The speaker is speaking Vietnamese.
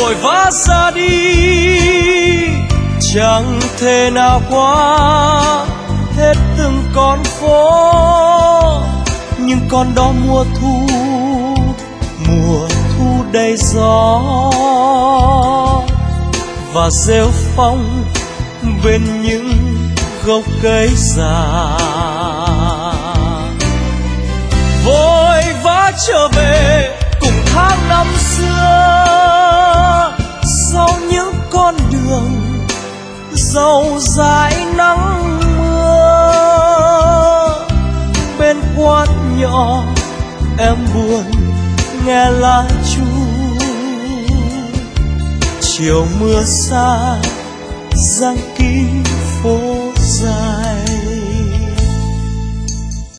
vội vã ra đi, chẳng thể nào qua hết từng con phố. Nhưng con đó mùa thu đầy gió và rêu phong bên những gốc cây già. Vội vã trở về cùng tháng năm xưa, sau những con đường dẫu dãi nắng mưa. Bên quán nhỏ em buồn nghe lá chu, chiều mưa xa giăng kín phố dài.